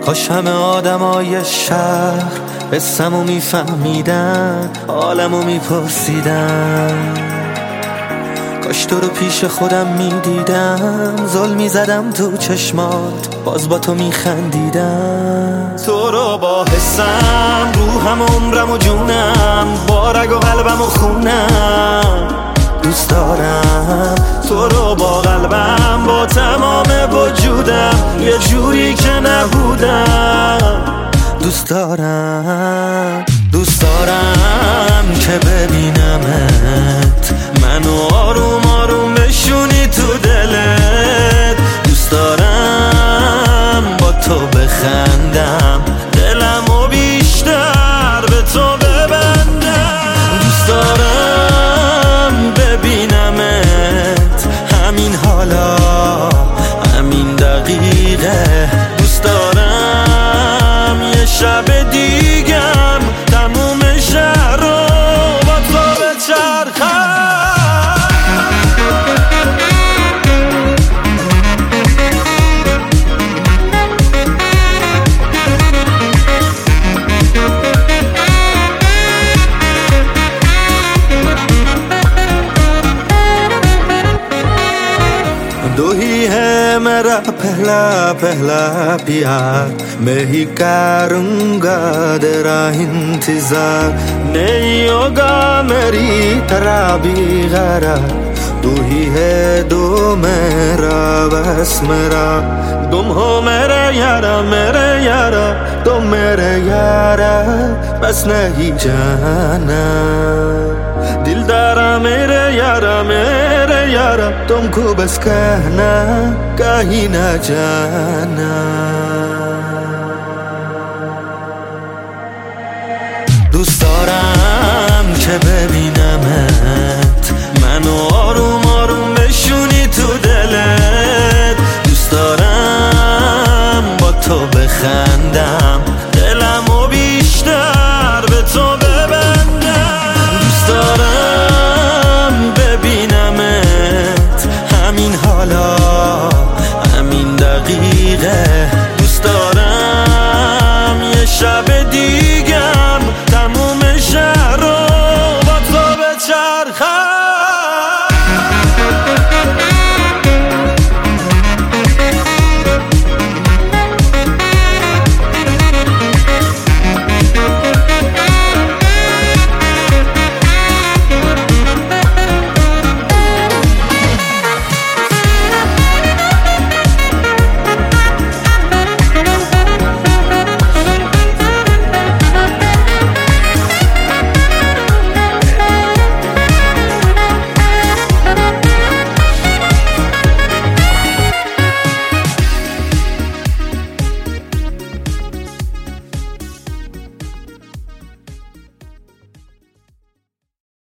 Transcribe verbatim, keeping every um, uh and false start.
کاش همه آدمای شهر قصه‌مو میفهمیدن، حالمو میپرسیدن. کاش تو رو پیش خودم میدیدم، ظلم میزدم تو چشمات، باز با تو میخندیدم. تو رو با حسم، روحم، عمرم و جونم، با رگ و قلبم و خونم دوست دارم. تو رو با قلبم، با تمام وجودم، یه جوری که نبودم دوست دارم. دوست دارم که ببینمت، منو آروم آروم بشونی تو دلت. دوست دارم با تو بخندم، دلمو بیشتر به تو ببندم. دوست دارم ببینمت همین حالا، همین دقیقه. دوست دارم یه شب دیگم تموم شهر رو با تو بچرخم. दो ही है मेरा पहला पहला प्यार, मैं ही करूँगा तेरा इंतजार। नहीं होगा मेरी तरह भी गैरार, तू ही है दो मेरा बस मेरा। तुम हो मेरे यारा मेरे यारा, तुम मेरे यारा बस नहीं जाना। दिलदारा मेरे यारा मेरे यारा, तुमको बस कहना कहीं ना जाना। دوست دارم که ببینمت، منو آروم